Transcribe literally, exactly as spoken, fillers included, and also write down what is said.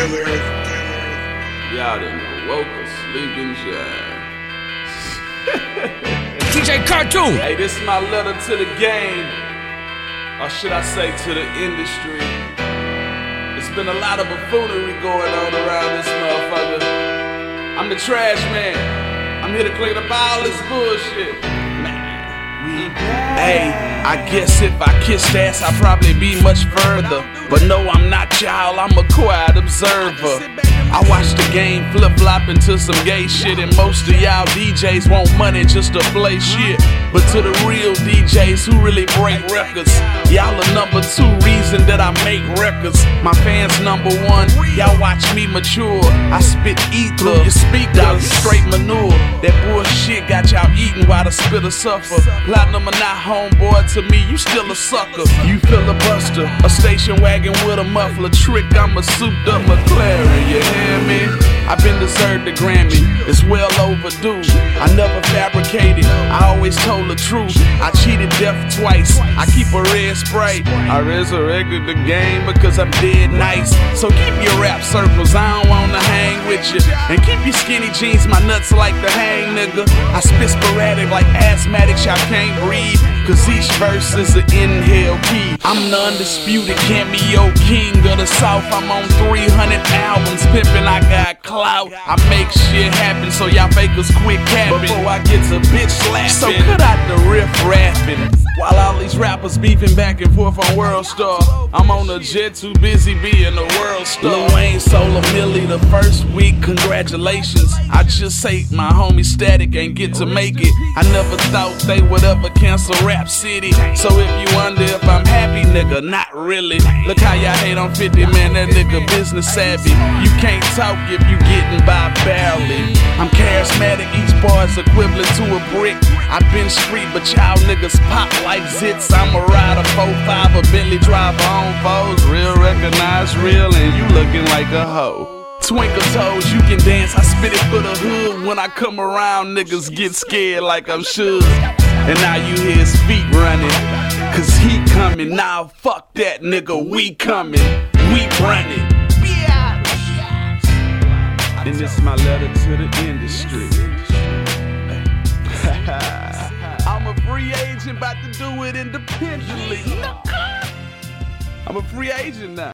Y'all done woke a sleeping giant. D J Cartoon. Hey, this is my letter to the game, or should I say to the industry. It's been a lot of buffoonery going on around this motherfucker. I'm the trash man. I'm here to clean up all this bullshit. Hey, I guess if I kissed ass, I'd probably be much further. But no, I'm not y'all, I'm a quiet observer. I watch the game flip-flop into some gay shit, and most of y'all D Js want money just to play shit. But to the real D Js who really break records, y'all are number two reason that I make records. My fans number one, y'all watch me mature. I spit ether through your speakers, straight manure. That bullshit got y'all eating while the spitter suffer. Platinum or not, homeboy, to me you still a sucker. You filibuster, a station wagon with a muffler. Trick, I'm a souped up McLaren, you hear me? I've been deserved the Grammy, it's well overdue. I never fabricated, I always told the truth. I cheated death twice, I keep a red spray. I resurrected the game because I'm dead nice. So keep your rap circles, I don't wanna hang with you. And keep your skinny jeans, my nuts like the hang, nigga. I spit sporadic like asthmatics, y'all can't breathe, cause each verse is an inhale key. I'm the undisputed cameo king of the South. I'm on three hundred albums, pimpin', I got clout. I make shit happen, so y'all fakers quit capping before I get to bitch slapping. So cut out the riff rapping. While all these rappers beefing back and forth on World Star, I'm on a jet too busy being a world star. Lil Wayne sold a milli the first week, congratulations. I just hate my homie Static ain't get to make it. I never thought they would ever cancel Rap City. So if you wonder if I'm happy, nigga, not really. Look how y'all hate on fifty, man, that nigga business savvy. You can't talk if you getting by barely. I'm charismatic, each bar is equivalent to a brick. I've been street, but y'all niggas pop like zits. I'm a rider, four five, a Bentley driver on foes. Real recognize real, and you looking like a hoe. Twinkle toes, you can dance, I spit it for the hood. When I come around, niggas get scared like I'm should. And now you hear his feet running, cause he coming. Now fuck that nigga, we coming, we running. And this is my letter to the industry. I'm a free agent, about to do it independently. I'm a free agent now.